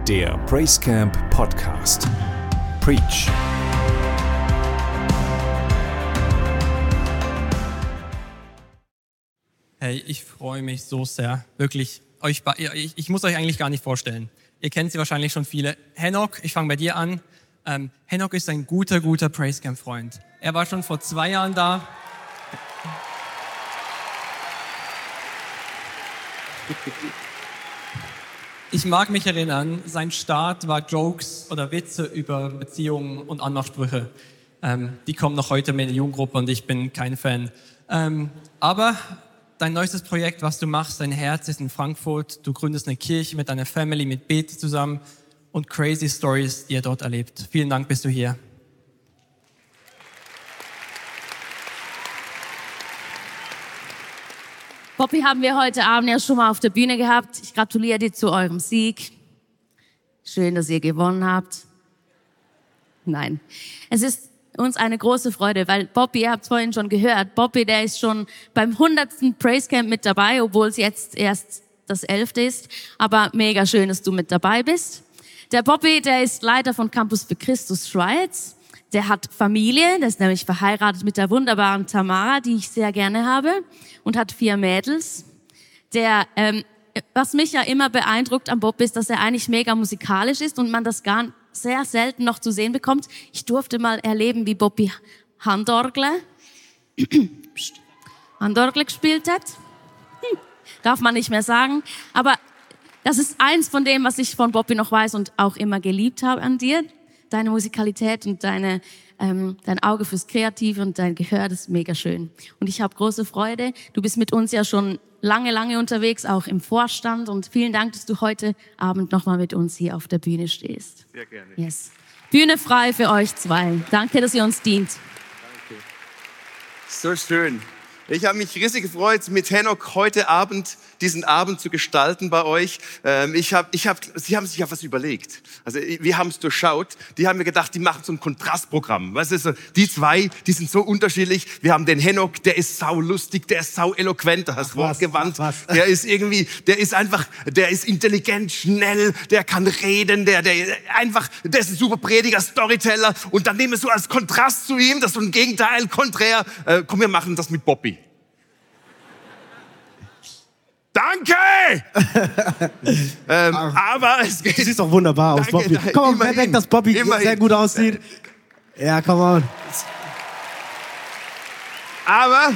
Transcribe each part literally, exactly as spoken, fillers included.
Der Praise Camp Podcast. Preach. Hey, ich freue mich so sehr, wirklich. Euch, ich, ich muss euch eigentlich gar nicht vorstellen. Ihr kennt sie wahrscheinlich schon viele. Henok, ich fange bei dir an. Ähm, Henok ist ein guter, guter Praise Camp Freund. Er war schon vor zwei Jahren da. Ich mag mich erinnern, sein Start war Jokes oder Witze über Beziehungen und Anmachsprüche. Ähm, die kommen noch heute mit in die Jugendgruppe und ich bin kein Fan. Ähm, aber dein neuestes Projekt, was du machst, dein Herz ist in Frankfurt. Du gründest eine Kirche mit deiner Family, mit Bete zusammen und crazy Stories, die ihr dort erlebt. Vielen Dank, bist du hier. Poppy haben wir heute Abend ja schon mal auf der Bühne gehabt. Ich gratuliere dir zu eurem Sieg. Schön, dass ihr gewonnen habt. Nein, es ist uns eine große Freude, weil Poppy, ihr habt es vorhin schon gehört, Poppy, der ist schon beim hundertsten Praise Camp mit dabei, obwohl es jetzt erst das elfte ist. Aber mega schön, dass du mit dabei bist. Der Poppy, der ist Leiter von Campus für Christus Schweiz. Der hat Familie, der ist nämlich verheiratet mit der wunderbaren Tamara, die ich sehr gerne habe, und hat vier Mädels. Der, ähm, was mich ja immer beeindruckt am Bob ist, dass er eigentlich mega musikalisch ist und man das gar sehr selten noch zu sehen bekommt. Ich durfte mal erleben, wie Bobby Handorgel, Handorgel gespielt hat. Hm, darf man nicht mehr sagen, aber das ist eins von dem, was ich von Bobby noch weiß und auch immer geliebt habe an dir. Deine Musikalität und deine, ähm, dein Auge fürs Kreative und dein Gehör, das ist mega schön. Und ich habe große Freude. Du bist mit uns ja schon lange, lange unterwegs, auch im Vorstand. Und vielen Dank, dass du heute Abend nochmal mit uns hier auf der Bühne stehst. Sehr gerne. Yes. Bühne frei für euch zwei. Danke, dass ihr uns dient. Danke. So schön. Ich habe mich riesig gefreut, mit Henok heute Abend diesen Abend zu gestalten bei euch. Ich hab, ich hab, sie haben sich ja was überlegt. Also wir haben es durchschaut. Die haben mir gedacht, die machen so ein Kontrastprogramm. Weißt du, so, die zwei, die sind so unterschiedlich. Wir haben den Henok, der ist saulustig, der ist sau eloquent, das Wort gewandt. Der ist irgendwie, der ist einfach, der ist intelligent, schnell, der kann reden, der, der einfach, der ist ein super Prediger, Storyteller. Und dann nehmen wir so als Kontrast zu ihm, das ist so ein Gegenteil, konträr. Äh, komm, wir machen das mit Bobby. Danke! ähm, aber es geht. Du siehst doch wunderbar aus, Danke, Bobby. Komm, wer denkt, dass Bobby immerhin sehr gut aussieht? Ja, come on. Aber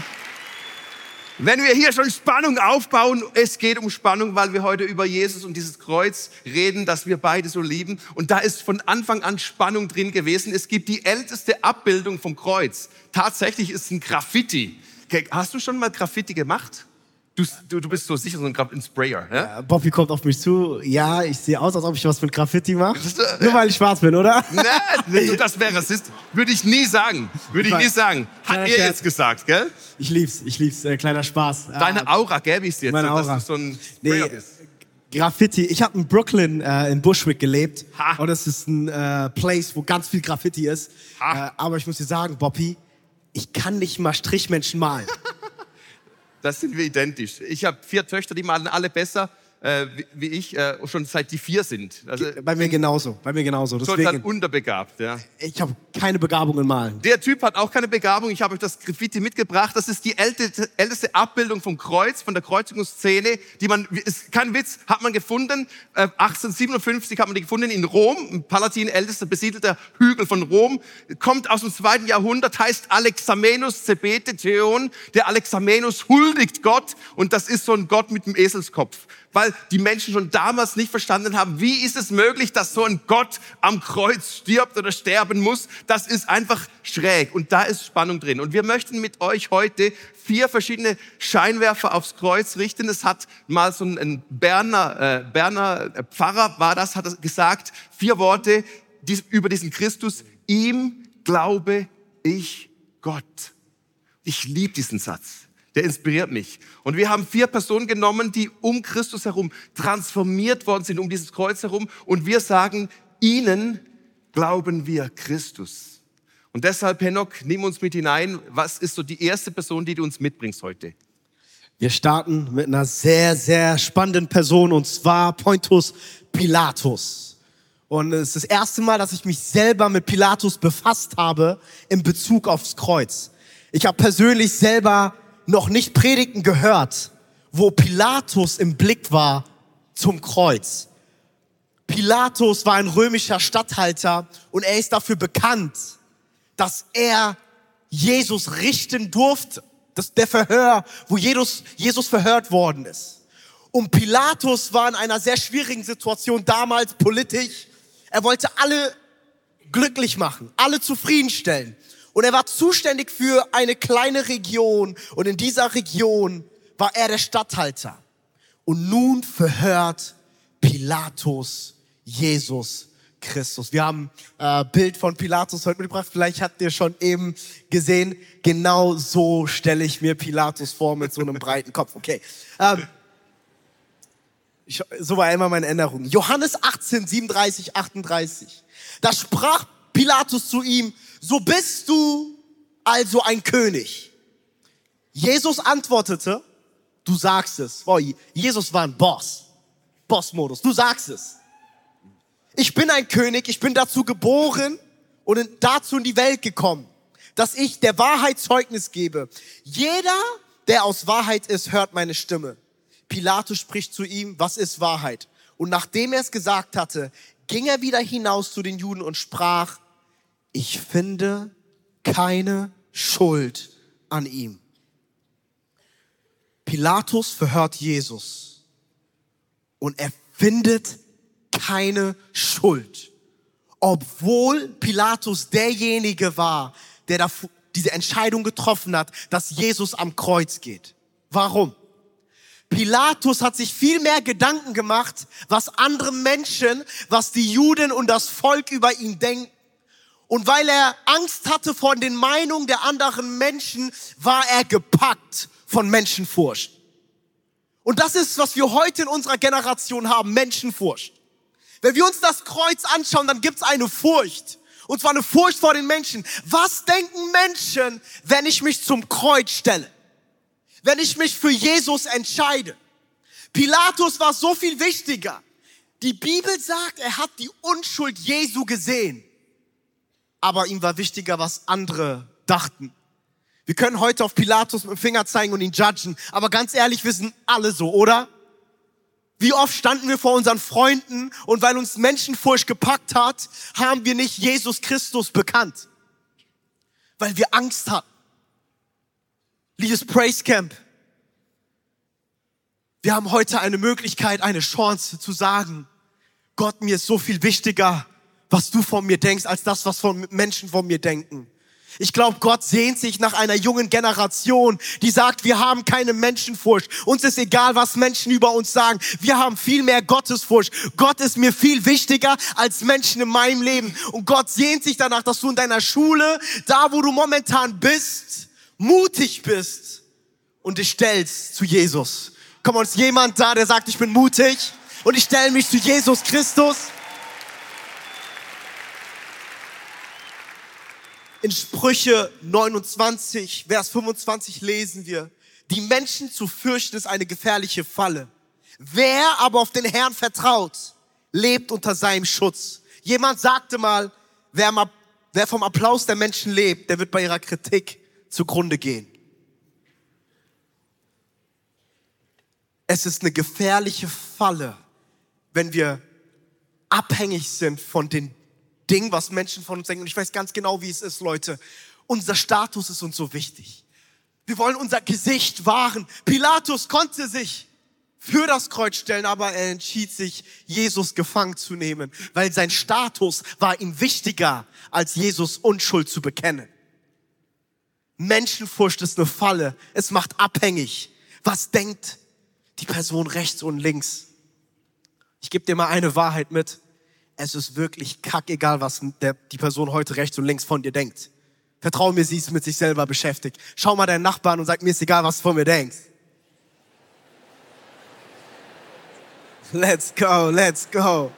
wenn wir hier schon Spannung aufbauen, es geht um Spannung, weil wir heute über Jesus und dieses Kreuz reden, das wir beide so lieben. Und da ist von Anfang an Spannung drin gewesen. Es gibt die älteste Abbildung vom Kreuz. Tatsächlich ist es ein Graffiti. Hast du schon mal Graffiti gemacht? Du, du, du bist so sicher so ein, ein Sprayer, ja? Ja, Bobby kommt auf mich zu. Ja, ich sehe aus, als ob ich was mit Graffiti mache. Äh, Nur weil ich schwarz bin, oder? Nein, das wäre Rassist. Würde ich nie sagen. Würde ich nie sagen. Hat er jetzt gesagt, gell? Ich lieb's, ich lieb's. Äh, kleiner Spaß. Deine Aura, gell, wie ist jetzt? Meine Aura. Dass du so ein Sprayer nee, bist. Graffiti. Ich habe in Brooklyn, äh, in Bushwick gelebt. Ha. Und das ist ein äh, Place, wo ganz viel Graffiti ist. Äh, aber ich muss dir sagen, Bobby, ich kann nicht mal Strichmenschen malen. Das sind wir identisch. Ich habe vier Töchter, die malen alle besser äh, wie, wie ich, äh, schon seit die vier sind. Also, bei mir genauso, bei mir genauso. Deswegen total unterbegabt, ja. Ich habe keine Begabung in Malen. Der Typ hat auch keine Begabung. Ich habe euch das Graffiti mitgebracht. Das ist die älteste, älteste Abbildung vom Kreuz, von der Kreuzigungsszene, die man, ist kein Witz, hat man gefunden. Äh, achtzehnhundertsiebenundfünfzig hat man die gefunden in Rom, im Palatin, ältester besiedelter Hügel von Rom. Kommt aus dem zweiten Jahrhundert, heißt Alexamenus Zebete Theon. Der Alexamenus huldigt Gott und das ist so ein Gott mit dem Eselskopf. Weil die Menschen schon damals nicht verstanden haben, wie ist es möglich, dass so ein Gott am Kreuz stirbt oder sterben muss. Das ist einfach schräg und da ist Spannung drin. Und wir möchten mit euch heute vier verschiedene Scheinwerfer aufs Kreuz richten. Es hat mal so ein Berner, äh, Berner Pfarrer, war das, hat gesagt, vier Worte die, über diesen Christus. Ihm glaube ich Gott. Ich liebe diesen Satz. Der inspiriert mich. Und wir haben vier Personen genommen, die um Christus herum transformiert worden sind, um dieses Kreuz herum. Und wir sagen, ihnen glauben wir Christus. Und deshalb, Henok, nimm uns mit hinein. Was ist so die erste Person, die du uns mitbringst heute? Wir starten mit einer sehr, sehr spannenden Person, und zwar Pontius Pilatus. Und es ist das erste Mal, dass ich mich selber mit Pilatus befasst habe in Bezug aufs Kreuz. Ich habe persönlich selber noch nicht Predigten gehört, wo Pilatus im Blick war zum Kreuz. Pilatus war ein römischer Statthalter und er ist dafür bekannt, dass er Jesus richten durfte. Das ist der Verhör, wo Jesus, Jesus verhört worden ist. Und Pilatus war in einer sehr schwierigen Situation damals politisch. Er wollte alle glücklich machen, alle zufriedenstellen. Und er war zuständig für eine kleine Region. Und in dieser Region war er der Statthalter. Und nun verhört Pilatus Jesus Christus. Wir haben ein äh, Bild von Pilatus heute mitgebracht. Vielleicht habt ihr schon eben gesehen. Genau so stelle ich mir Pilatus vor mit so einem breiten Kopf. Okay. Ähm, ich, so war immer meine Erinnerung. Johannes achtzehn, siebenunddreißig, achtunddreißig. Da sprach Pilatus zu ihm: So bist du also ein König. Jesus antwortete: Du sagst es. Wow, Jesus war ein Boss. Boss-Modus. Du sagst es. Ich bin ein König, ich bin dazu geboren und dazu in die Welt gekommen, dass ich der Wahrheit Zeugnis gebe. Jeder, der aus Wahrheit ist, hört meine Stimme. Pilatus spricht zu ihm: Was ist Wahrheit? Und nachdem er es gesagt hatte, ging er wieder hinaus zu den Juden und sprach: Ich finde keine Schuld an ihm. Pilatus verhört Jesus und er findet keine Schuld, obwohl Pilatus derjenige war, der da diese Entscheidung getroffen hat, dass Jesus am Kreuz geht. Warum? Pilatus hat sich viel mehr Gedanken gemacht, was andere Menschen, was die Juden und das Volk über ihn denken. Und weil er Angst hatte vor den Meinungen der anderen Menschen, war er gepackt von Menschenfurcht. Und das ist, was wir heute in unserer Generation haben, Menschenfurcht. Wenn wir uns das Kreuz anschauen, dann gibt's eine Furcht. Und zwar eine Furcht vor den Menschen. Was denken Menschen, wenn ich mich zum Kreuz stelle? Wenn ich mich für Jesus entscheide? Pilatus war so viel wichtiger. Die Bibel sagt, er hat die Unschuld Jesu gesehen. Aber ihm war wichtiger, was andere dachten. Wir können heute auf Pilatus mit dem Finger zeigen und ihn judgen. Aber ganz ehrlich, wir sind alle so, oder? Wie oft standen wir vor unseren Freunden und weil uns Menschenfurcht gepackt hat, haben wir nicht Jesus Christus bekannt. Weil wir Angst hatten. Liebes Praise Camp, wir haben heute eine Möglichkeit, eine Chance zu sagen: Gott, mir ist so viel wichtiger, was du von mir denkst, als das, was von Menschen von mir denken. Ich glaube, Gott sehnt sich nach einer jungen Generation, die sagt, wir haben keine Menschenfurcht. Uns ist egal, was Menschen über uns sagen. Wir haben viel mehr Gottesfurcht. Gott ist mir viel wichtiger als Menschen in meinem Leben. Und Gott sehnt sich danach, dass du in deiner Schule, da wo du momentan bist, mutig bist und dich stellst zu Jesus. Komm, uns jemand da, der sagt, ich bin mutig und ich stelle mich zu Jesus Christus? In Sprüche neunundzwanzig, Vers fünfundzwanzig lesen wir: Die Menschen zu fürchten ist eine gefährliche Falle. Wer aber auf den Herrn vertraut, lebt unter seinem Schutz. Jemand sagte mal, wer, mal, wer vom Applaus der Menschen lebt, der wird bei ihrer Kritik zugrunde gehen. Es ist eine gefährliche Falle, wenn wir abhängig sind von den Ding, was Menschen von uns denken. Und ich weiß ganz genau, wie es ist, Leute. Unser Status ist uns so wichtig. Wir wollen unser Gesicht wahren. Pilatus konnte sich für das Kreuz stellen, aber er entschied sich, Jesus gefangen zu nehmen, weil sein Status war ihm wichtiger, als Jesus Unschuld zu bekennen. Menschenfurcht ist eine Falle. Es macht abhängig. Was denkt die Person rechts und links? Ich gebe dir mal eine Wahrheit mit. Es ist wirklich kackegal, was der, die Person heute rechts und links von dir denkt. Vertrau mir, sie ist mit sich selber beschäftigt. Schau mal deinen Nachbarn und sag, mir ist egal, was du von mir denkst. Let's go, let's go.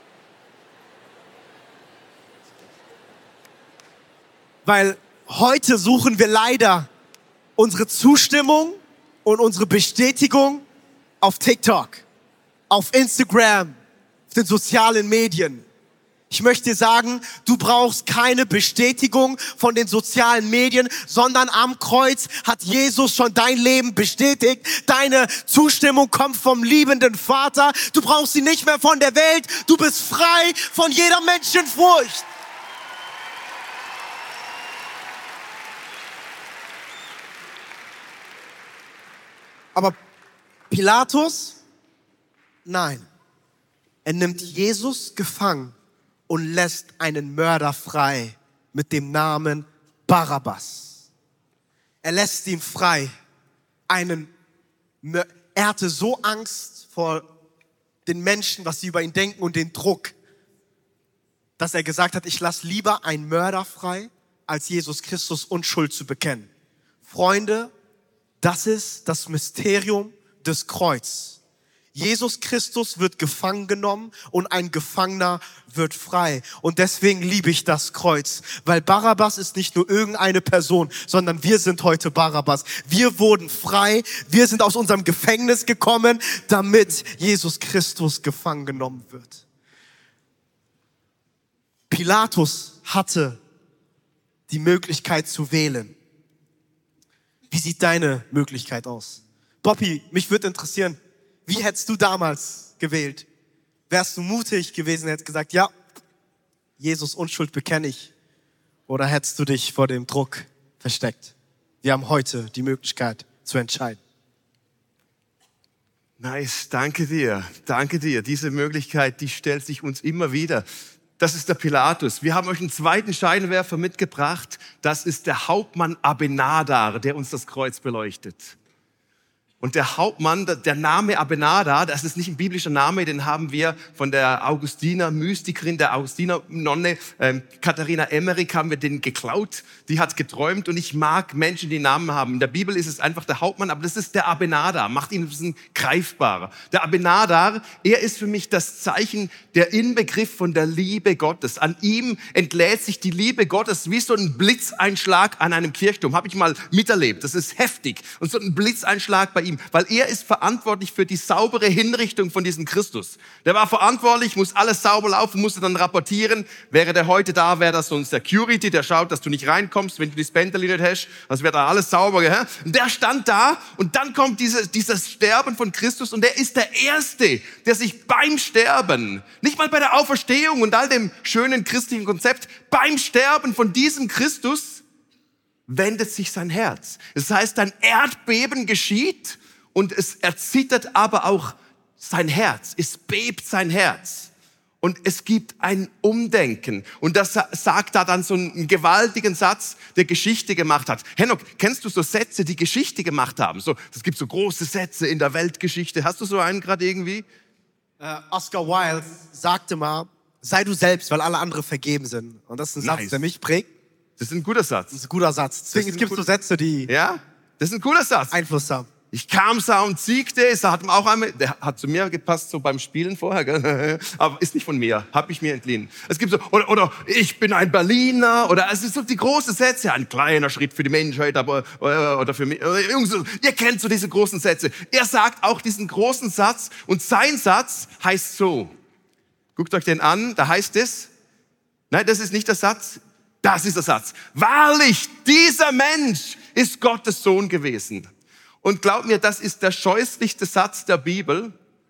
Weil heute suchen wir leider unsere Zustimmung und unsere Bestätigung auf TikTok, auf Instagram, auf den sozialen Medien. Ich möchte dir sagen, du brauchst keine Bestätigung von den sozialen Medien, sondern am Kreuz hat Jesus schon dein Leben bestätigt. Deine Zustimmung kommt vom liebenden Vater. Du brauchst sie nicht mehr von der Welt. Du bist frei von jeder Menschenfurcht. Aber Pilatus? Nein. Er nimmt Jesus gefangen und lässt einen Mörder frei mit dem Namen Barabbas. Er lässt ihn frei. Einen Mör- er hatte so Angst vor den Menschen, was sie über ihn denken und den Druck, dass er gesagt hat, ich lasse lieber einen Mörder frei, als Jesus Christus Unschuld zu bekennen. Freunde, das ist das Mysterium des Kreuzes. Jesus Christus wird gefangen genommen und ein Gefangener wird frei. Und deswegen liebe ich das Kreuz, weil Barabbas ist nicht nur irgendeine Person, sondern wir sind heute Barabbas. Wir wurden frei, wir sind aus unserem Gefängnis gekommen, damit Jesus Christus gefangen genommen wird. Pilatus hatte die Möglichkeit zu wählen. Wie sieht deine Möglichkeit aus? Bobby, mich würde interessieren, wie hättest du damals gewählt? Wärst du mutig gewesen, hättest gesagt, ja, Jesus Unschuld bekenne ich? Oder hättest du dich vor dem Druck versteckt? Wir haben heute die Möglichkeit zu entscheiden. Nice, danke dir, danke dir. Diese Möglichkeit, die stellt sich uns immer wieder. Das ist der Pilatus. Wir haben euch einen zweiten Scheinwerfer mitgebracht. Das ist der Hauptmann Abenadar, der uns das Kreuz beleuchtet. Und der Hauptmann, der Name Abenadar, das ist nicht ein biblischer Name, den haben wir von der Augustiner Mystikerin, der Augustiner Nonne, ähm, Katharina Emmerich, haben wir den geklaut. Die hat geträumt und ich mag Menschen, die Namen haben. In der Bibel ist es einfach der Hauptmann, aber das ist der Abenadar, macht ihn ein bisschen greifbarer. Der Abenadar, er ist für mich das Zeichen, der Inbegriff von der Liebe Gottes. An ihm entlädt sich die Liebe Gottes wie so ein Blitzeinschlag an einem Kirchturm. Habe ich mal miterlebt. Das ist heftig. Und so ein Blitzeinschlag bei ihm. Weil er ist verantwortlich für die saubere Hinrichtung von diesem Christus. Der war verantwortlich, muss alles sauber laufen, musste dann rapportieren. Wäre der heute da, wäre das so ein Security, der schaut, dass du nicht reinkommst, wenn du die Spendeli nicht hast. Das wäre da alles sauber. Gell? Und der stand da und dann kommt dieses, dieses Sterben von Christus und er ist der Erste, der sich beim Sterben, nicht mal bei der Auferstehung und all dem schönen christlichen Konzept, beim Sterben von diesem Christus wendet sich sein Herz. Das heißt, ein Erdbeben geschieht und es erzittert aber auch sein Herz. Es bebt sein Herz. Und es gibt ein Umdenken. Und das sagt da dann so einen gewaltigen Satz, der Geschichte gemacht hat. Henok, kennst du so Sätze, die Geschichte gemacht haben? So, es gibt so große Sätze in der Weltgeschichte. Hast du so einen gerade irgendwie? Äh, Oscar Wilde sagte mal, sei du selbst, weil alle anderen vergeben sind. Und das ist ein Nice. Satz, der mich prägt. Das ist ein guter Satz. Das ist ein guter Satz. Deswegen Das ist ein gibt es so Sätze, die Ja, das ist ein cooler Satz. Einfluss haben. Ich kam, sah und siegte. Es hat auch einmal, der hat zu mir gepasst, so beim Spielen vorher, gell? Aber ist nicht von mir, habe ich mir entliehen. Es gibt so, oder, oder ich bin ein Berliner, oder es ist so die großen Sätze, ein kleiner Schritt für die Menschheit, aber, oder, oder für mich. Oder, ihr kennt so diese großen Sätze. Er sagt auch diesen großen Satz und sein Satz heißt so. Guckt euch den an, da heißt es, nein, das ist nicht der Satz, das ist der Satz. Wahrlich, dieser Mensch ist Gottes Sohn gewesen. Und glaub mir, das ist der scheußlichste Satz der Bibel,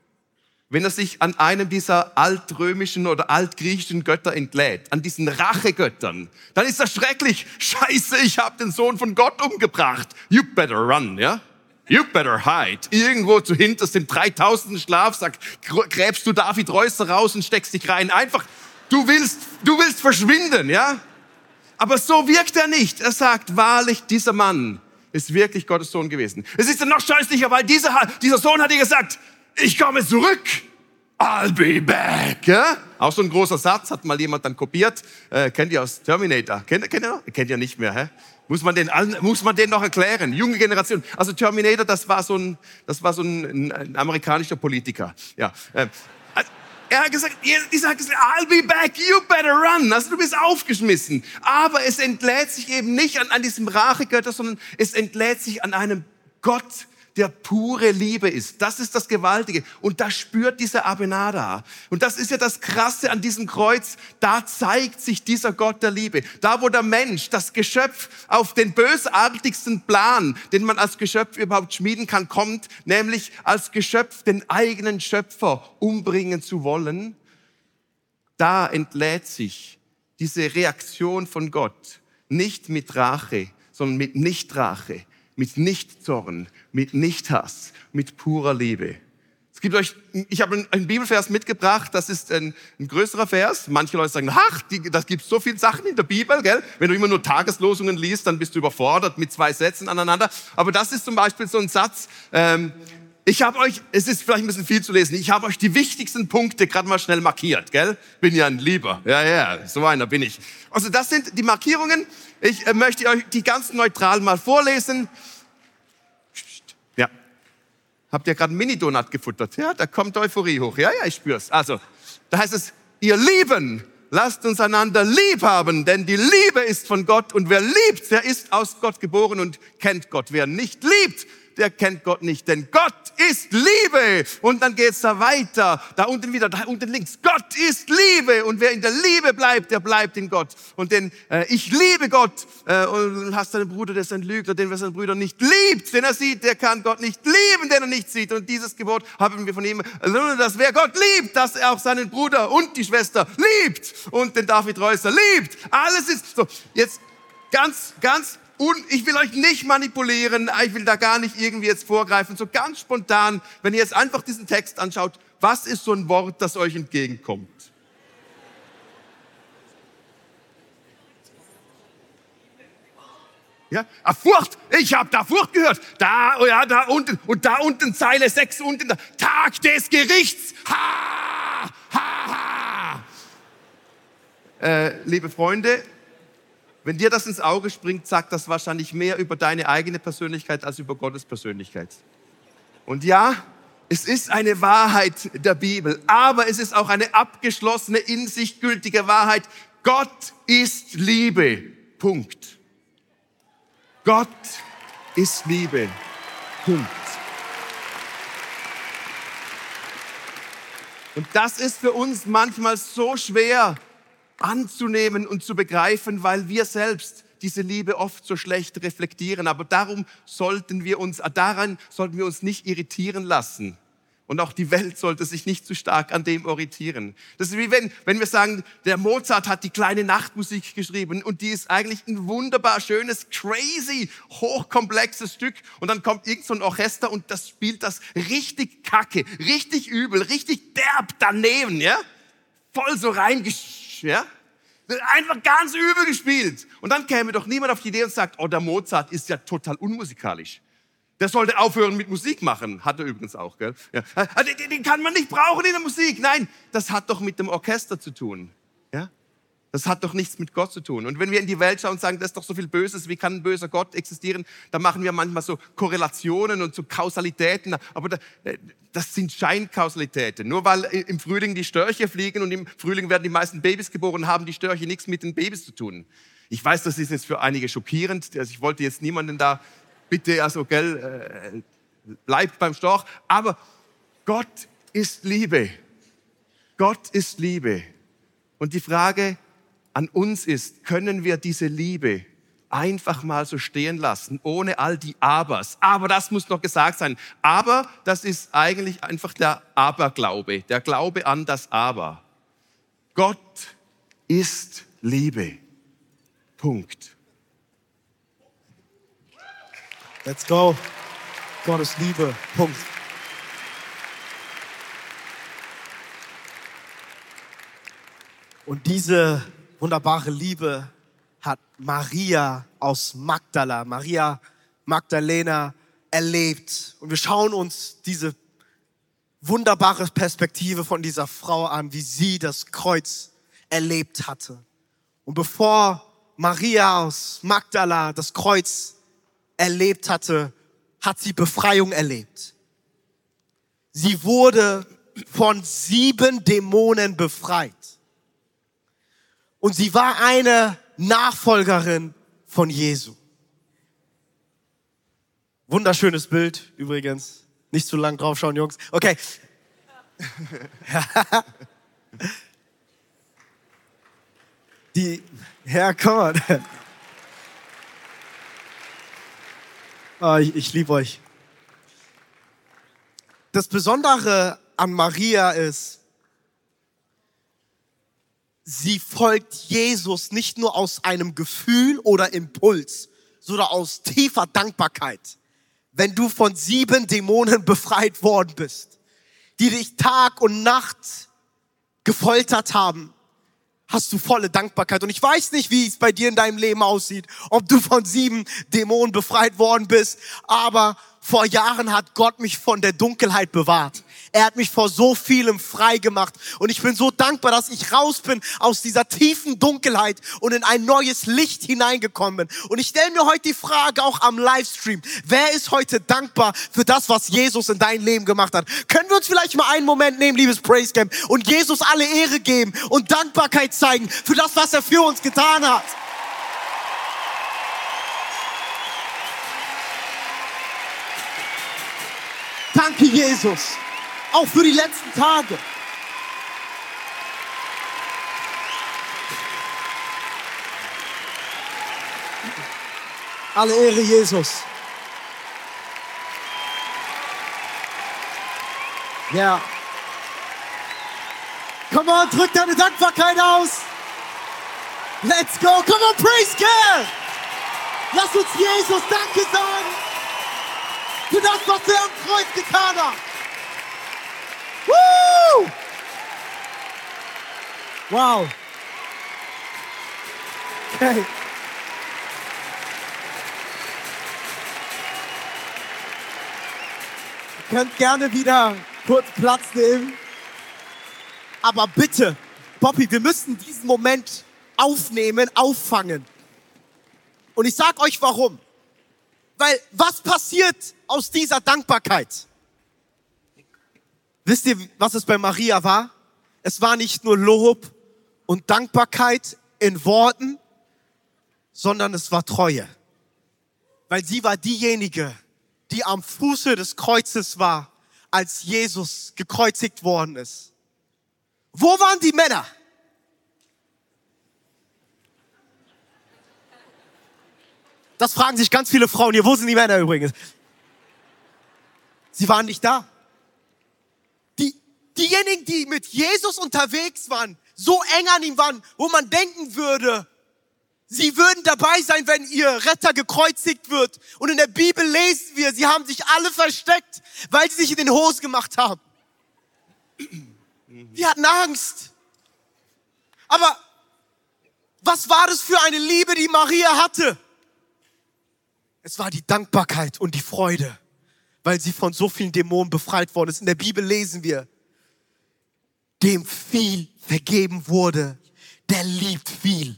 wenn er sich an einem dieser altrömischen oder altgriechischen Götter entlädt, an diesen Rachegöttern. Dann ist das schrecklich. Scheiße, ich habe den Sohn von Gott umgebracht. You better run, ja? You better hide. Irgendwo zu hinterst im dreitausendsten Schlafsack gräbst du David Reusser raus und steckst dich rein. Einfach, du willst, du willst verschwinden, ja? Aber so wirkt er nicht. Er sagt, wahrlich, dieser Mann ist wirklich Gottes Sohn gewesen. Es ist dann noch scheußlicher, weil dieser, dieser Sohn hat dir gesagt, ich komme zurück. I'll be back. Ja? Auch so ein großer Satz, hat mal jemand dann kopiert. Äh, kennt ihr aus Terminator? Kennt, kennt ihr noch? Kennt ihr nicht mehr, hä? Muss man den, muss man den noch erklären? Junge Generation. Also Terminator, das war so ein, das war so ein, ein amerikanischer Politiker. Ja. Äh, Er hat gesagt, dieser hat gesagt, I'll be back, you better run. Also du bist aufgeschmissen. Aber es entlädt sich eben nicht an, an diesem Rachegötter, sondern es entlädt sich an einem Gott, der pure Liebe ist. Das ist das Gewaltige. Und das spürt dieser Abinadab. Und das ist ja das Krasse an diesem Kreuz. Da zeigt sich dieser Gott der Liebe. Da, wo der Mensch, das Geschöpf, auf den bösartigsten Plan, den man als Geschöpf überhaupt schmieden kann, kommt, nämlich als Geschöpf den eigenen Schöpfer umbringen zu wollen, da entlädt sich diese Reaktion von Gott nicht mit Rache, sondern mit Nichtrache, mit Nichtzorn, mit Nichthass, mit purer Liebe. Es gibt euch, ich habe einen Bibelvers mitgebracht, das ist ein, ein größerer Vers. Manche Leute sagen, ach, die, das gibt so viele Sachen in der Bibel, gell? Wenn du immer nur Tageslosungen liest, dann bist du überfordert mit zwei Sätzen aneinander. Aber das ist zum Beispiel so ein Satz, ähm, ich habe euch, es ist vielleicht ein bisschen viel zu lesen, ich habe euch die wichtigsten Punkte gerade mal schnell markiert, gell? Bin ja ein Lieber, ja, ja, so einer bin ich. Also das sind die Markierungen. Ich äh, möchte euch die ganz neutral mal vorlesen. Ja, habt ihr gerade einen Mini-Donut gefuttert? Ja, da kommt Euphorie hoch. Ja, ja, ich spür's. Also, da heißt es, ihr Lieben, lasst uns einander lieb haben, denn die Liebe ist von Gott und wer liebt, der ist aus Gott geboren und kennt Gott. Wer nicht liebt, der kennt Gott nicht, denn Gott ist Liebe. Und dann geht's da weiter, da unten wieder, da unten links. Gott ist Liebe und wer in der Liebe bleibt, der bleibt in Gott. Und denn äh, ich liebe Gott äh, und hast einen Bruder, der ist ein Lügner, den wer seinen Bruder nicht liebt, den er sieht, der kann Gott nicht lieben, den er nicht sieht. Und dieses Gebot haben wir von ihm, dass wer Gott liebt, dass er auch seinen Bruder und die Schwester liebt und den David Reusser liebt. Alles ist so. Jetzt ganz, ganz Und ich will euch nicht manipulieren, ich will da gar nicht irgendwie jetzt vorgreifen, so ganz spontan, wenn ihr jetzt einfach diesen Text anschaut, was ist so ein Wort, das euch entgegenkommt? Ja, ah, Furcht, ich habe da Furcht gehört, da, oh ja, da unten, und da unten Zeile sechs unten, da, Tag des Gerichts, ha, ha, ha. Äh, liebe Freunde, wenn dir das ins Auge springt, sagt das wahrscheinlich mehr über deine eigene Persönlichkeit als über Gottes Persönlichkeit. Und ja, es ist eine Wahrheit der Bibel, aber es ist auch eine abgeschlossene, in sich gültige Wahrheit. Gott ist Liebe. Punkt. Gott ist Liebe. Punkt. Und das ist für uns manchmal so schwer anzunehmen und zu begreifen, weil wir selbst diese Liebe oft so schlecht reflektieren. Aber darum sollten wir uns, daran sollten wir uns nicht irritieren lassen. Und auch die Welt sollte sich nicht zu stark an dem orientieren. Das ist wie wenn, wenn wir sagen, der Mozart hat die kleine Nachtmusik geschrieben und die ist eigentlich ein wunderbar schönes, crazy, hochkomplexes Stück. Und dann kommt irgend so ein Orchester und das spielt das richtig kacke, richtig übel, richtig derb daneben, ja? Voll so reingesch Ja? Einfach ganz übel gespielt. Und dann käme doch niemand auf die Idee und sagt, oh, der Mozart ist ja total unmusikalisch. Der sollte aufhören mit Musik machen. Hat er übrigens auch, gell? Ja. Den, den kann man nicht brauchen in der Musik. Nein, das hat doch mit dem Orchester zu tun. Ja? Das hat doch nichts mit Gott zu tun. Und wenn wir in die Welt schauen und sagen, das ist doch so viel Böses, wie kann ein böser Gott existieren, dann machen wir manchmal so Korrelationen und so Kausalitäten. Aber da, das sind Scheinkausalitäten. Nur weil im Frühling die Störche fliegen und im Frühling werden die meisten Babys geboren, haben die Störche nichts mit den Babys zu tun. Ich weiß, das ist jetzt für einige schockierend. Also ich wollte jetzt niemanden da, bitte, also, gell, äh, bleibt beim Storch. Aber Gott ist Liebe. Gott ist Liebe. Und die Frage an uns ist, können wir diese Liebe einfach mal so stehen lassen, ohne all die Abers. Aber das muss noch gesagt sein. Aber das ist eigentlich einfach der Aberglaube, der Glaube an das Aber. Gott ist Liebe. Punkt. Let's go. Gott ist Liebe. Punkt. Und diese wunderbare Liebe hat Maria aus Magdala, Maria Magdalena erlebt. Und wir schauen uns diese wunderbare Perspektive von dieser Frau an, wie sie das Kreuz erlebt hatte. Und bevor Maria aus Magdala das Kreuz erlebt hatte, hat sie Befreiung erlebt. Sie wurde von sieben Dämonen befreit. Und sie war eine Nachfolgerin von Jesu. Wunderschönes Bild übrigens. Nicht zu lang draufschauen, Jungs. Okay. Die, ja, komm mal. Oh, ich ich liebe euch. Das Besondere an Maria ist, sie folgt Jesus nicht nur aus einem Gefühl oder Impuls, sondern aus tiefer Dankbarkeit. Wenn du von sieben Dämonen befreit worden bist, die dich Tag und Nacht gefoltert haben, hast du volle Dankbarkeit. Und ich weiß nicht, wie es bei dir in deinem Leben aussieht, ob du von sieben Dämonen befreit worden bist, aber vor Jahren hat Gott mich von der Dunkelheit bewahrt. Er hat mich vor so vielem frei gemacht. Und ich bin so dankbar, dass ich raus bin aus dieser tiefen Dunkelheit und in ein neues Licht hineingekommen bin. Und ich stelle mir heute die Frage auch am Livestream. Wer ist heute dankbar für das, was Jesus in dein Leben gemacht hat? Können wir uns vielleicht mal einen Moment nehmen, liebes Praise Camp, und Jesus alle Ehre geben und Dankbarkeit zeigen für das, was er für uns getan hat? Danke, Jesus. Auch für die letzten Tage. Alle Ehre, Jesus. Ja. Yeah. Come on, drück deine Dankbarkeit aus. Let's go. Come on, praise God. Lass uns Jesus Danke sagen für das, was er am Kreuz getan hat. Woo! Wow. Okay. Ihr könnt gerne wieder kurz Platz nehmen. Aber bitte, Bobby, wir müssen diesen Moment aufnehmen, auffangen. Und ich sag euch warum. Weil was passiert aus dieser Dankbarkeit? Wisst ihr, was es bei Maria war? Es war nicht nur Lob und Dankbarkeit in Worten, sondern es war Treue. Weil sie war diejenige, die am Fuße des Kreuzes war, als Jesus gekreuzigt worden ist. Wo waren die Männer? Das fragen sich ganz viele Frauen hier. Wo sind die Männer übrigens? Sie waren nicht da. Die, diejenigen, die mit Jesus unterwegs waren, so eng an ihm waren, wo man denken würde, sie würden dabei sein, wenn ihr Retter gekreuzigt wird. Und in der Bibel lesen wir, sie haben sich alle versteckt, weil sie sich in den Hosen gemacht haben. Die hatten Angst. Aber was war das für eine Liebe, die Maria hatte? Es war die Dankbarkeit und die Freude, weil sie von so vielen Dämonen befreit worden ist. In der Bibel lesen wir, dem viel vergeben wurde, der liebt viel.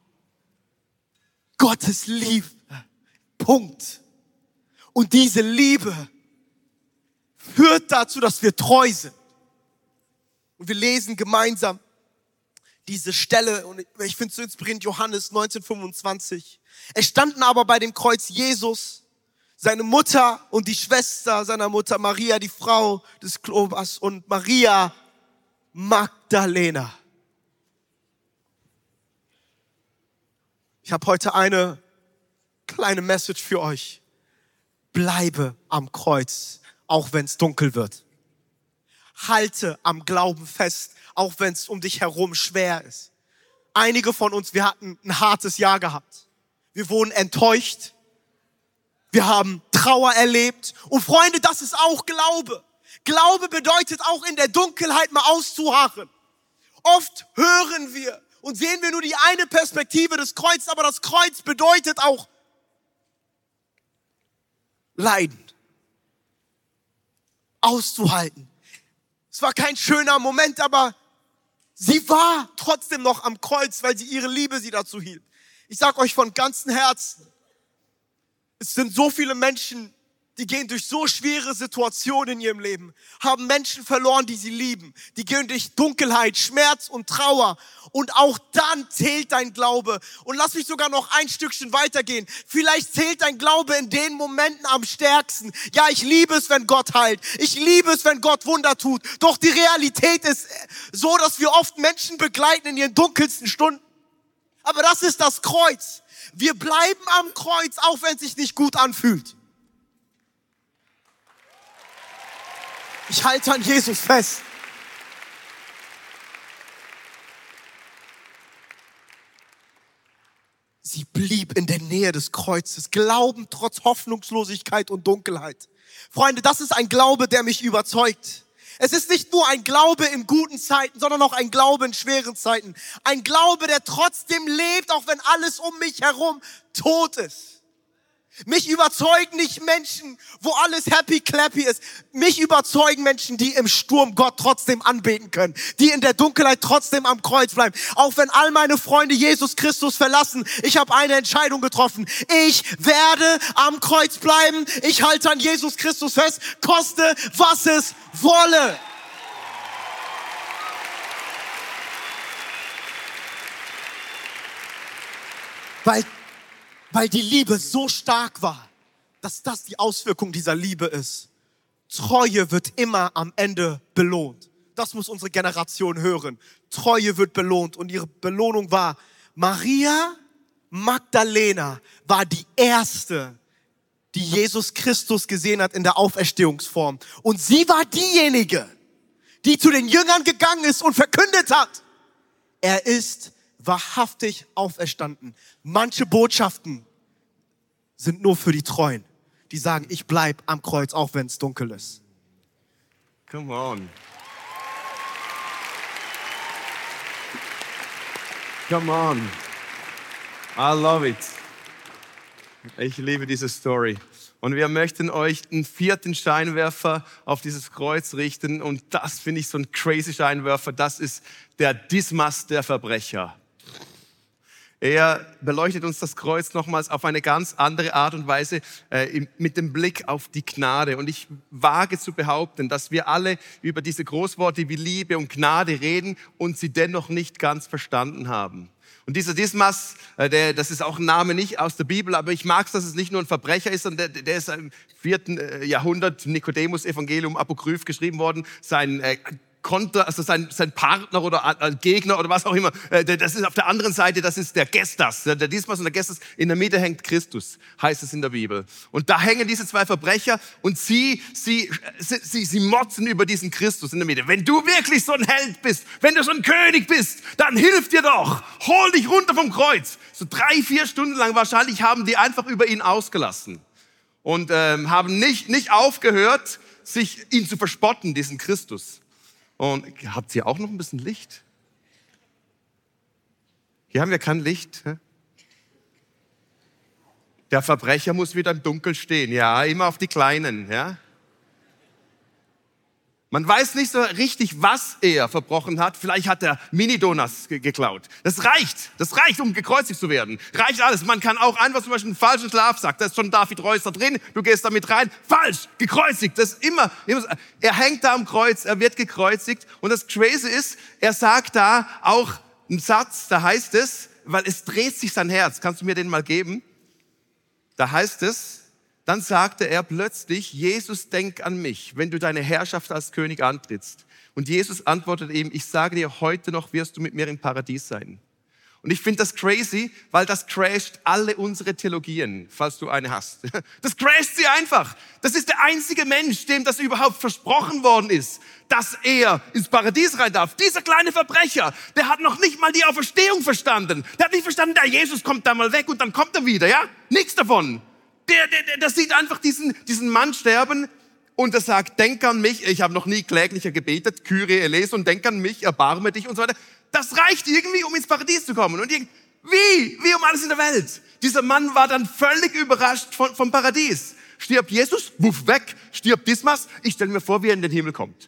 Gottes Liebe, Punkt. Und diese Liebe führt dazu, dass wir treu sind. Und wir lesen gemeinsam diese Stelle, und ich finde es so inspirierend, Johannes neunzehn fünfundzwanzig. Es standen aber bei dem Kreuz Jesus, seine Mutter und die Schwester seiner Mutter, Maria, die Frau des Klopas, und Maria Magdalena. Ich habe heute eine kleine Message für euch. Bleibe am Kreuz, auch wenn es dunkel wird. Halte am Glauben fest, auch wenn es um dich herum schwer ist. Einige von uns, wir hatten ein hartes Jahr gehabt. Wir wurden enttäuscht. Wir haben Trauer erlebt. Und Freunde, das ist auch Glaube. Glaube bedeutet auch in der Dunkelheit mal auszuharren. Oft hören wir und sehen wir nur die eine Perspektive des Kreuzes, aber das Kreuz bedeutet auch Leiden. Auszuhalten. Es war kein schöner Moment, aber sie war trotzdem noch am Kreuz, weil sie ihre Liebe sie dazu hielt. Ich sage euch von ganzem Herzen, es sind so viele Menschen, die gehen durch so schwere Situationen in ihrem Leben, haben Menschen verloren, die sie lieben. Die gehen durch Dunkelheit, Schmerz und Trauer. Und auch dann zählt dein Glaube. Und lass mich sogar noch ein Stückchen weitergehen. Vielleicht zählt dein Glaube in den Momenten am stärksten. Ja, ich liebe es, wenn Gott heilt. Ich liebe es, wenn Gott Wunder tut. Doch die Realität ist so, dass wir oft Menschen begleiten in ihren dunkelsten Stunden. Aber das ist das Kreuz. Wir bleiben am Kreuz, auch wenn es sich nicht gut anfühlt. Ich halte an Jesus fest. Sie blieb in der Nähe des Kreuzes. Glauben trotz Hoffnungslosigkeit und Dunkelheit. Freunde, das ist ein Glaube, der mich überzeugt. Es ist nicht nur ein Glaube in guten Zeiten, sondern auch ein Glaube in schweren Zeiten. Ein Glaube, der trotzdem lebt, auch wenn alles um mich herum tot ist. Mich überzeugen nicht Menschen, wo alles happy clappy ist. Mich überzeugen Menschen, die im Sturm Gott trotzdem anbeten können. Die in der Dunkelheit trotzdem am Kreuz bleiben. Auch wenn all meine Freunde Jesus Christus verlassen. Ich habe eine Entscheidung getroffen. Ich werde am Kreuz bleiben. Ich halte an Jesus Christus fest. Koste, was es wolle. Weil Weil die Liebe so stark war, dass das die Auswirkung dieser Liebe ist. Treue wird immer am Ende belohnt. Das muss unsere Generation hören. Treue wird belohnt. Und ihre Belohnung war, Maria Magdalena war die erste, die Jesus Christus gesehen hat in der Auferstehungsform. Und sie war diejenige, die zu den Jüngern gegangen ist und verkündet hat, er ist wahrhaftig auferstanden. Manche Botschaften sind nur für die Treuen, die sagen, ich bleib am Kreuz, auch wenn es dunkel ist. Come on. Come on. I love it. Ich liebe diese Story. Und wir möchten euch einen vierten Scheinwerfer auf dieses Kreuz richten. Und das finde ich so ein crazy Scheinwerfer. Das ist der Dismas der Verbrecher. Er beleuchtet uns das Kreuz nochmals auf eine ganz andere Art und Weise, äh, mit dem Blick auf die Gnade. Und ich wage zu behaupten, dass wir alle über diese Großworte wie Liebe und Gnade reden und sie dennoch nicht ganz verstanden haben. Und dieser Dismas, äh, der, das ist auch ein Name nicht aus der Bibel, aber ich mag es, dass es nicht nur ein Verbrecher ist, sondern der, der ist im vierten Jahrhundert, Nikodemus Evangelium Apokryph geschrieben worden, sein äh, Konter, also sein, sein Partner oder äh, Gegner oder was auch immer, äh, das ist auf der anderen Seite, das ist der Gestas, der, der Dismas und der Gestas, in der Mitte hängt Christus, heißt es in der Bibel. Und da hängen diese zwei Verbrecher und sie, sie, sie, sie, sie motzen über diesen Christus in der Mitte. Wenn du wirklich so ein Held bist, wenn du so ein König bist, dann hilf dir doch, hol dich runter vom Kreuz. So drei, vier Stunden lang wahrscheinlich haben die einfach über ihn ausgelassen und ähm, haben nicht, nicht aufgehört, sich ihn zu verspotten, diesen Christus. Und habt ihr auch noch ein bisschen Licht? Hier haben wir kein Licht. Der Verbrecher muss wieder im Dunkeln stehen. Ja, immer auf die Kleinen. Ja. Man weiß nicht so richtig, was er verbrochen hat. Vielleicht hat er Mini-Donuts ge- geklaut. Das reicht. Das reicht, um gekreuzigt zu werden. Reicht alles. Man kann auch einfach zum Beispiel einen falschen Schlafsack. Da ist schon David Reuss da drin. Du gehst damit rein. Falsch. Gekreuzigt. Das ist immer, immer. Er hängt da am Kreuz. Er wird gekreuzigt. Und das Crazy ist, er sagt da auch einen Satz. Da heißt es, weil es dreht sich sein Herz. Kannst du mir den mal geben? Da heißt es, dann sagte er plötzlich, Jesus, denk an mich, wenn du deine Herrschaft als König antrittst. Und Jesus antwortete ihm, ich sage dir, heute noch wirst du mit mir im Paradies sein. Und ich finde das crazy, weil das crasht alle unsere Theologien, falls du eine hast. Das crasht sie einfach. Das ist der einzige Mensch, dem das überhaupt versprochen worden ist, dass er ins Paradies rein darf. Dieser kleine Verbrecher, der hat noch nicht mal die Auferstehung verstanden. Der hat nicht verstanden, der Jesus kommt da mal weg und dann kommt er wieder, ja? Nichts davon. Der, der, der, der sieht einfach diesen, diesen Mann sterben und er sagt, denk an mich, ich habe noch nie kläglicher gebetet, Kyrie eleison, denk an mich, erbarme dich und so weiter. Das reicht irgendwie, um ins Paradies zu kommen. Und wie? Wie um alles in der Welt. Dieser Mann war dann völlig überrascht von, vom Paradies. Stirbt Jesus, wuff, weg. Stirbt Dismas, ich stelle mir vor, wie er in den Himmel kommt. Ja?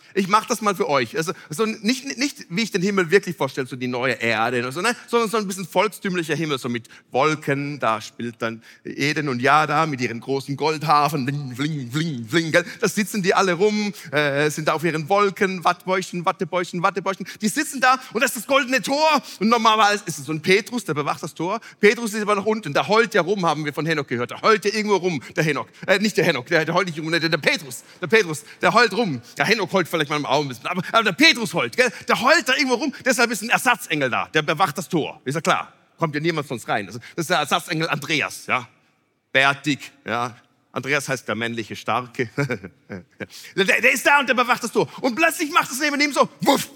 Ich mache das mal für euch. Also so nicht, nicht, wie ich den Himmel wirklich vorstelle, so die neue Erde oder so, ne? Sondern so ein bisschen volkstümlicher Himmel, so mit Wolken. Da spielt dann Eden und Jada mit ihren großen Goldhafen. Bling, bling, bling, bling, gell? Da sitzen die alle rum, äh, sind da auf ihren Wolken, Wattebäuschen, Wattebäuschen, Wattebäuschen. Die sitzen da und das ist das goldene Tor. Und normalerweise ist es so ein Petrus, der bewacht das Tor. Petrus ist aber noch unten. Da heult ja rum, haben wir von Henok gehört. Da heult ja irgendwo rum, der Henok. Äh, nicht der Henok, der, der heult nicht rum, der, der Petrus. Der Petrus, der heult rum. Der Henok heult vielleicht mal auch ein bisschen. Aber, aber der Petrus heult, gell? Der heult da irgendwo rum. Deshalb ist ein Ersatzengel da. Der bewacht das Tor. Ist ja klar. Kommt ja niemand sonst rein. Also, das ist der Ersatzengel Andreas, ja. Bärtig, ja. Andreas heißt der männliche Starke. der, der ist da und der bewacht das Tor. Und plötzlich macht es neben ihm so, wuff.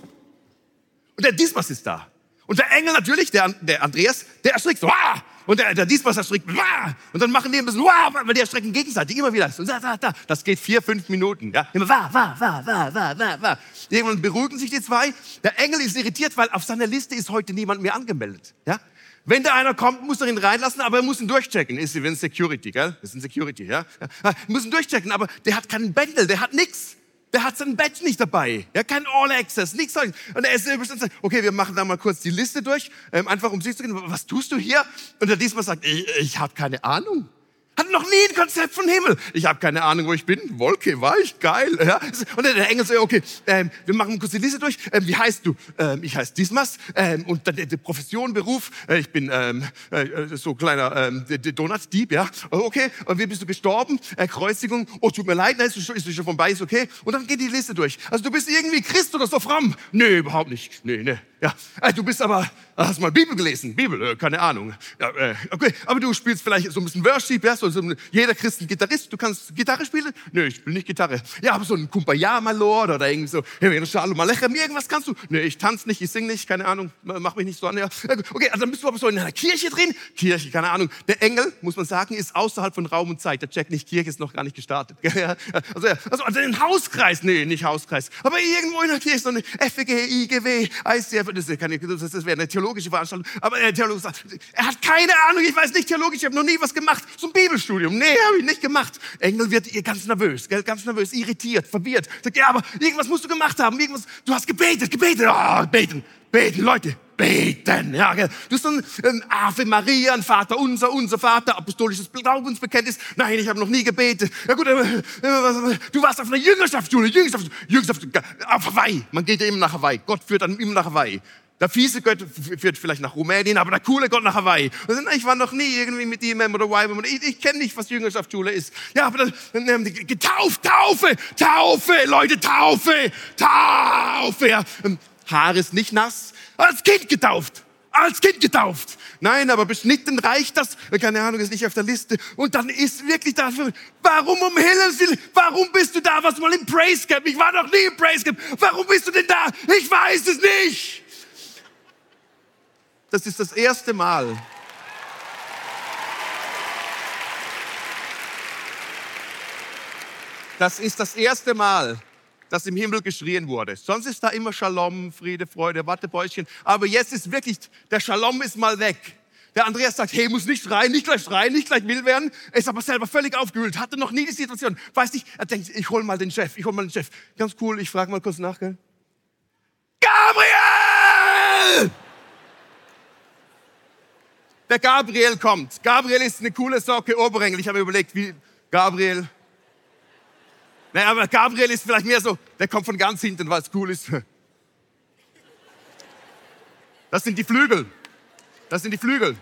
Und der Dismas ist da. Und der Engel natürlich, der, der Andreas, der erschrickt so, Wah! Und der, der Dismas erschrickt, Wah! Und dann machen die ein bisschen, Wah! Weil die erschrecken gegenseitig immer wieder. So, da, da, da. Das geht vier, fünf Minuten. Ja? Immer, Wah, Wah, Wah, Wah, Wah, Wah, Wah. Irgendwann beruhigen sich die zwei. Der Engel ist irritiert, weil auf seiner Liste ist heute niemand mehr angemeldet. Ja? Wenn da einer kommt, muss er ihn reinlassen, aber er muss ihn durchchecken. Ist wie ein Security, gell? Das ist ein Security, ja? Er muss ihn durchchecken, aber der hat keinen Bändel, der hat nix. Der hat sein Badge nicht dabei. Ja, kein All Access, nichts. Und er ist bestimmt, okay, wir machen da mal kurz die Liste durch, ähm, einfach um sich zu gehen. Was tust du hier? Und der diesmal sagt, ich, ich habe keine Ahnung. Hat noch nie ein Konzept von Himmel. Ich habe keine Ahnung, wo ich bin. Wolke, weich, geil. Ja. Und der Engel sagt, okay, ähm, wir machen kurz die Liste durch. Ähm, wie heißt du? Ähm, ich heiße Dismas. Ähm, und dann die, die Profession, Beruf. Äh, ich bin ähm, äh, so kleiner ähm, Donutdieb, ja. Okay, und wie bist du gestorben? Äh, Kreuzigung. Oh, tut mir leid, nein, ist schon, ist schon vorbei, ist okay. Und dann geht die Liste durch. Also du bist irgendwie Christ oder so fromm? Nee, überhaupt nicht. Nee, nee. Ja, äh, du bist aber, hast mal Bibel gelesen? Bibel, äh, keine Ahnung. Ja, äh, okay, aber du spielst vielleicht so ein bisschen Worship, ja, so, so jeder Christ ein Gitarrist. Du kannst Gitarre spielen? Nö, ich spiele nicht Gitarre. Ja, aber so ein Kumbaya Malor oder irgendwie so, hey, Shalom Alechem, irgendwas kannst du? Nö, ich tanze nicht, ich singe nicht, keine Ahnung, mach mich nicht so an. Ja. Okay, also dann bist du aber so in einer Kirche drin. Kirche, keine Ahnung. Der Engel, muss man sagen, ist außerhalb von Raum und Zeit. Der checkt nicht, Kirche ist noch gar nicht gestartet. Also, also, also ein Hauskreis, nee, nicht Hauskreis. Aber irgendwo in der Kirche so eine F E G, I G W, I C F, das, keine, das, das wäre eine theologische Veranstaltung. Aber der Theologe sagt, er hat keine Ahnung, ich weiß nicht theologisch, ich habe noch nie was gemacht. So ein Bibelstudium, nee, habe ich nicht gemacht. Engel wird ihr ganz nervös, gell? Ganz nervös, irritiert, verwirrt. Sagt, ja, aber irgendwas musst du gemacht haben, irgendwas, du hast gebetet, gebetet, oh, beten, beten, Leute. Beten, ja, gell. Du hast ein, ein Ave Maria, ein Vater unser, unser Vater, apostolisches Glaubensbekenntnis. Nein, ich habe noch nie gebetet. Ja gut, äh, du warst auf einer Jüngerschaftsschule, Jüngerschaft, Jüngerschaft, auf Hawaii. Man geht ja immer nach Hawaii. Gott führt dann immer nach Hawaii. Der fiese Gott führt vielleicht nach Rumänien, aber der coole Gott nach Hawaii. Und ich war noch nie irgendwie mit ihm oder Y. Ich, ich kenne nicht, was Jüngerschaftsschule ist. Ja, aber dann, dann getauft, Taufe, Taufe, Leute, Taufe, Taufe. Ja. Haar ist nicht nass. Als Kind getauft. Als Kind getauft. Nein, aber beschnitten reicht das. Keine Ahnung, ist nicht auf der Liste. Und dann ist wirklich da. Warum um Himmels Willen? Warum bist du da? Was mal im Praise Camp? Ich war noch nie im Praise Camp. Warum bist du denn da? Ich weiß es nicht. Das ist das erste Mal. Das ist das erste Mal, dass im Himmel geschrien wurde. Sonst ist da immer Shalom, Friede, Freude, Wattebäuschen. Aber jetzt ist wirklich, der Shalom ist mal weg. Der Andreas sagt, hey, muss nicht schreien, nicht gleich schreien, nicht gleich wild werden. Er ist aber selber völlig aufgewühlt, hatte noch nie die Situation. Weiß nicht, er denkt, ich hol mal den Chef, ich hol mal den Chef. Ganz cool, ich frage mal kurz nach, gell? Gabriel! Der Gabriel kommt. Gabriel ist eine coole Socke, Oberengel. Ich habe mir überlegt, wie Gabriel... Naja, aber Gabriel ist vielleicht mehr so, der kommt von ganz hinten, weil es cool ist. Das sind die Flügel. Das sind die Flügel.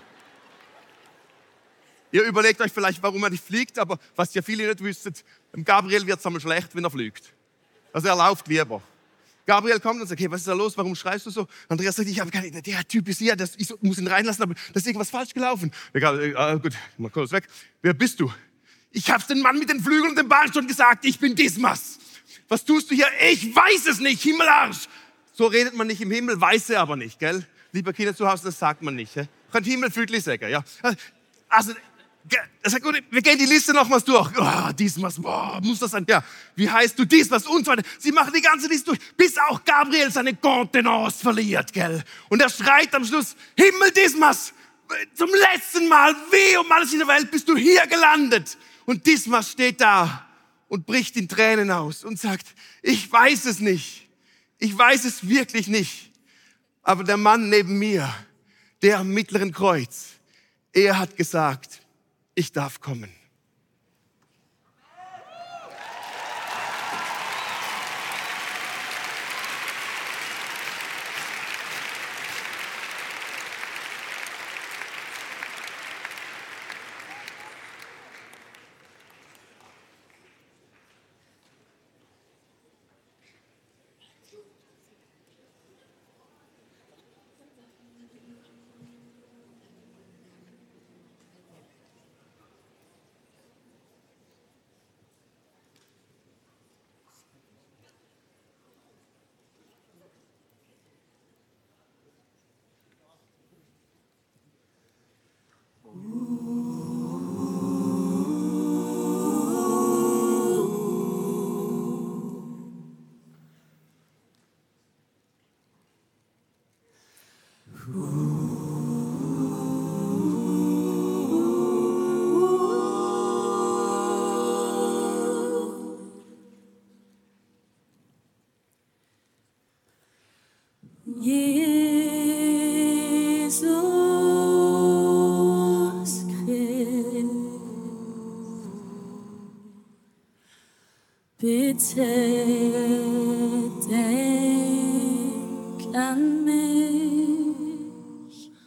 Ihr überlegt euch vielleicht, warum er nicht fliegt, aber was ja viele nicht wüsstet, Gabriel wird es einmal schlecht, wenn er fliegt. Also er läuft lieber. Gabriel kommt und sagt, hey, was ist da los, warum schreist du so? Andreas sagt, ich habe keine Idee, der Typ ist hier, das, ich muss ihn reinlassen, aber da ist irgendwas falsch gelaufen. Gabriel, ah, gut, mal kurz weg. Wer bist du? Ich hab's den Mann mit den Flügeln und dem Bart schon gesagt, ich bin Dismas. Was tust du hier? Ich weiß es nicht, Himmelarsch. So redet man nicht im Himmel, weiß er aber nicht, gell? Lieber Kinder zu Hause, das sagt man nicht. Kein Himmelfügli sagen, ja. Also, das sagt, gut, wir gehen die Liste nochmals durch. Oh, Dismas, boah, muss das sein? Ja, wie heißt du Dismas und so weiter. Sie machen die ganze Liste durch, bis auch Gabriel seine Kontenance verliert, gell? Und er schreit am Schluss, Himmel Dismas, zum letzten Mal, wie um alles in der Welt bist du hier gelandet. Und Dismas steht da und bricht in Tränen aus und sagt, ich weiß es nicht. Ich weiß es wirklich nicht. Aber der Mann neben mir, der am mittleren Kreuz, er hat gesagt, ich darf kommen. Jesus Christ, bitte denk an mich.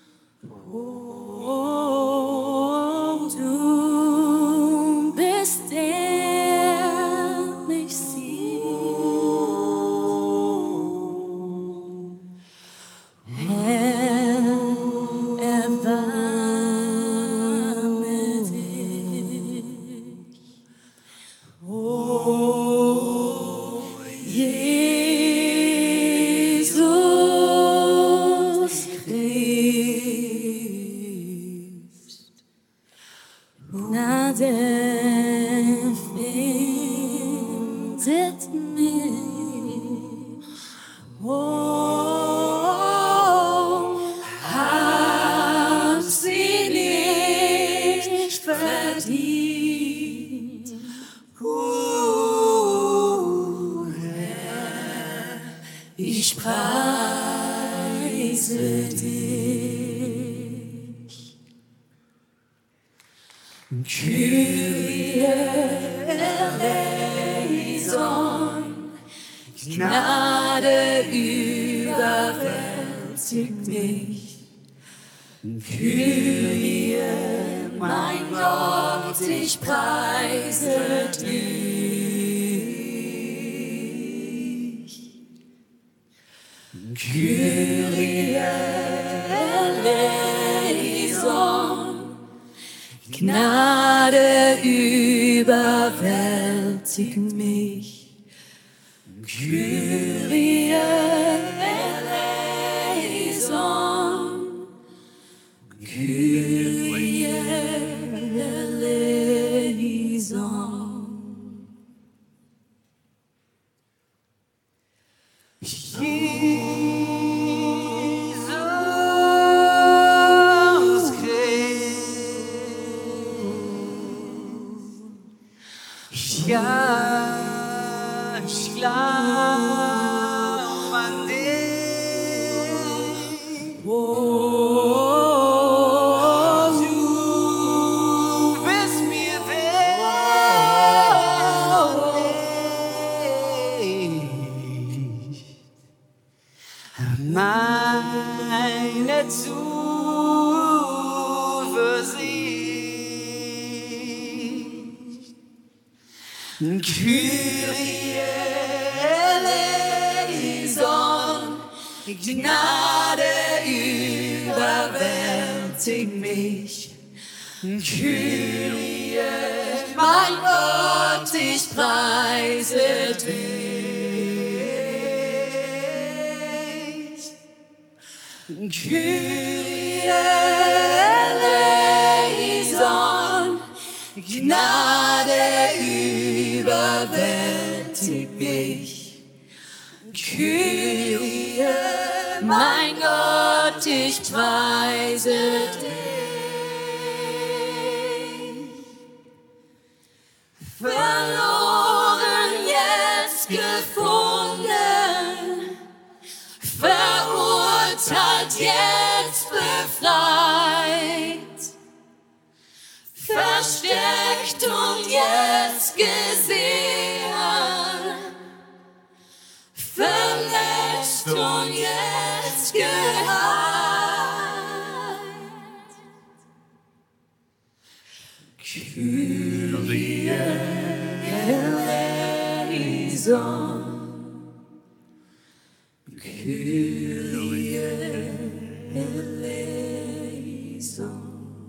Oh, du bist der mich sieht. Herr, erbarme dich. Oh, Jesus Christ, Gnade findet mich. Oh, hab sie nicht verdient. Uh, Herr, ich preise dich. Kyrie eleison, Gnade überwältigt mich. Kyrie, mein Gott, ich preise dich. Kyrie eleison, Gnade überwältigt mich. Kyrie eleison, Kyrie eleison. Jesus Christ, ja, ich glaub an dich. Oh, du bist mir würdig. Meine Zuversicht. Kyrie eleison, Gnade überwältigt mich. Kyrie, mein Gott, ich preise dich. Kyrie eleison, Gnade überwältigt mich. Kyrie, mein Gott, ich preise dich. Verloren befreit, versteckt und jetzt gesehen, verletzt und jetzt geheilt. Kyrie eleison, Kyrie eleison.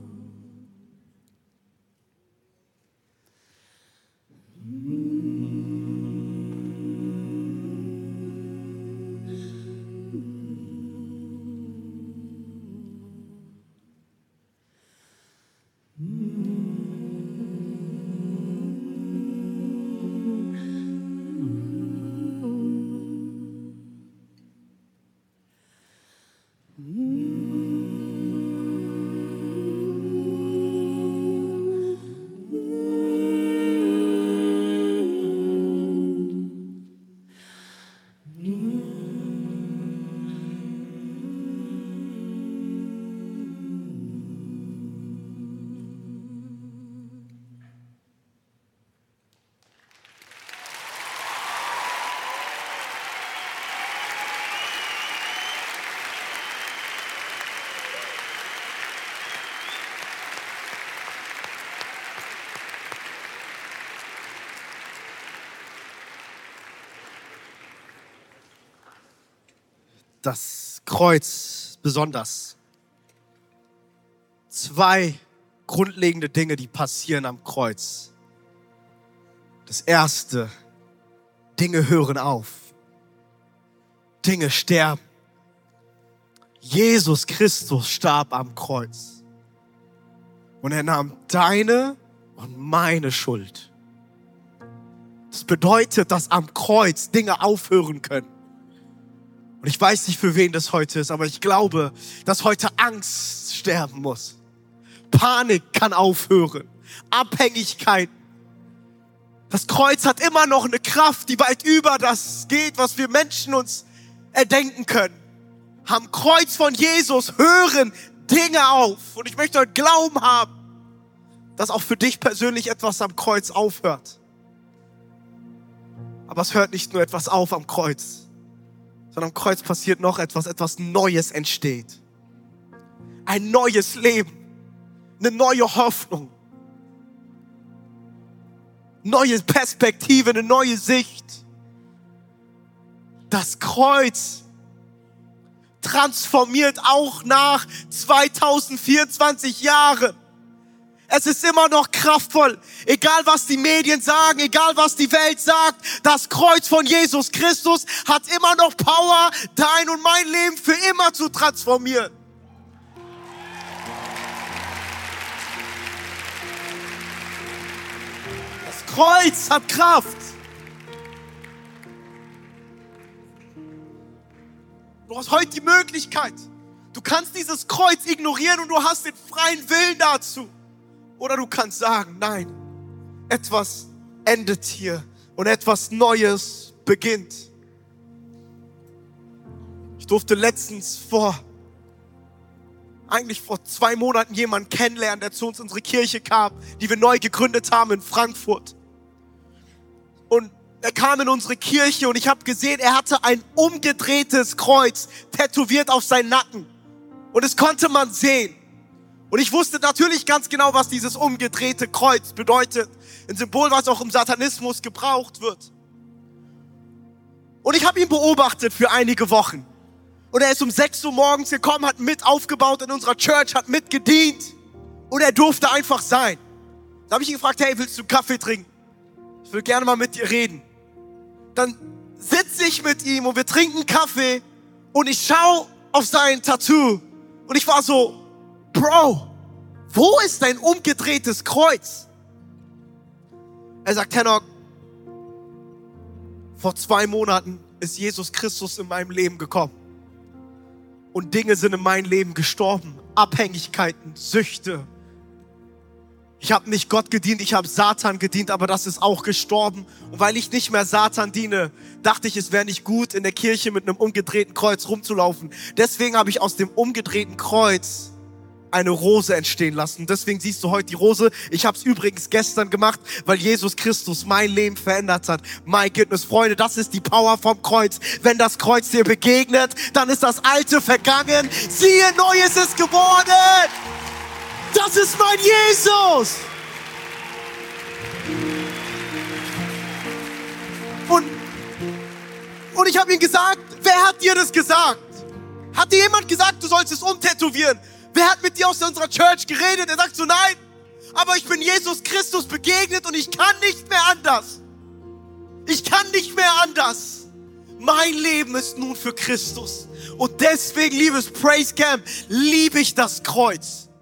Das Kreuz besonders. Zwei grundlegende Dinge, die passieren am Kreuz. Das erste, Dinge hören auf. Dinge sterben. Jesus Christus starb am Kreuz. Und er nahm deine und meine Schuld. Das bedeutet, dass am Kreuz Dinge aufhören können. Und ich weiß nicht, für wen das heute ist, aber ich glaube, dass heute Angst sterben muss. Panik kann aufhören. Abhängigkeiten. Das Kreuz hat immer noch eine Kraft, die weit über das geht, was wir Menschen uns erdenken können. Am Kreuz von Jesus hören Dinge auf. Und ich möchte heute Glauben haben, dass auch für dich persönlich etwas am Kreuz aufhört. Aber es hört nicht nur etwas auf am Kreuz, sondern am Kreuz passiert noch etwas, etwas Neues entsteht. Ein neues Leben, eine neue Hoffnung, neue Perspektive, eine neue Sicht. Das Kreuz transformiert auch nach zweitausendvierundzwanzig Jahren. Es ist immer noch kraftvoll, egal was die Medien sagen, egal was die Welt sagt. Das Kreuz von Jesus Christus hat immer noch Power, dein und mein Leben für immer zu transformieren. Das Kreuz hat Kraft. Du hast heute die Möglichkeit. Du kannst dieses Kreuz ignorieren und du hast den freien Willen dazu. Oder du kannst sagen, nein, etwas endet hier und etwas Neues beginnt. Ich durfte letztens vor, eigentlich vor zwei Monaten jemanden kennenlernen, der zu uns in unsere Kirche kam, die wir neu gegründet haben in Frankfurt. Und er kam in unsere Kirche und ich habe gesehen, er hatte ein umgedrehtes Kreuz tätowiert auf seinen Nacken. Und das konnte man sehen. Und ich wusste natürlich ganz genau, was dieses umgedrehte Kreuz bedeutet. Ein Symbol, was auch im Satanismus gebraucht wird. Und ich habe ihn beobachtet für einige Wochen. Und er ist um sechs Uhr morgens gekommen, hat mit aufgebaut in unserer Church, hat mitgedient. Und er durfte einfach sein. Da habe ich ihn gefragt, hey, willst du Kaffee trinken? Ich will gerne mal mit dir reden. Dann sitze ich mit ihm und wir trinken Kaffee. Und ich schaue auf sein Tattoo. Und ich war so, Bro, wo ist dein umgedrehtes Kreuz? Er sagt, Henok, vor zwei Monaten ist Jesus Christus in meinem Leben gekommen. Und Dinge sind in meinem Leben gestorben. Abhängigkeiten, Süchte. Ich habe nicht Gott gedient, ich habe Satan gedient, aber das ist auch gestorben. Und weil ich nicht mehr Satan diene, dachte ich, es wäre nicht gut, in der Kirche mit einem umgedrehten Kreuz rumzulaufen. Deswegen habe ich aus dem umgedrehten Kreuz eine Rose entstehen lassen. Deswegen siehst du heute die Rose. Ich habe es übrigens gestern gemacht, weil Jesus Christus mein Leben verändert hat. My goodness, Freunde, das ist die Power vom Kreuz. Wenn das Kreuz dir begegnet, dann ist das Alte vergangen. Siehe, Neues ist geworden. Das ist mein Jesus. Und, und ich habe ihm gesagt, wer hat dir das gesagt? Hat dir jemand gesagt, du sollst es umtätowieren? Wer hat mit dir aus unserer Church geredet? Er sagt so, nein, aber ich bin Jesus Christus begegnet und ich kann nicht mehr anders. Ich kann nicht mehr anders. Mein Leben ist nun für Christus. Und deswegen, liebes Praise Camp, liebe ich das Kreuz.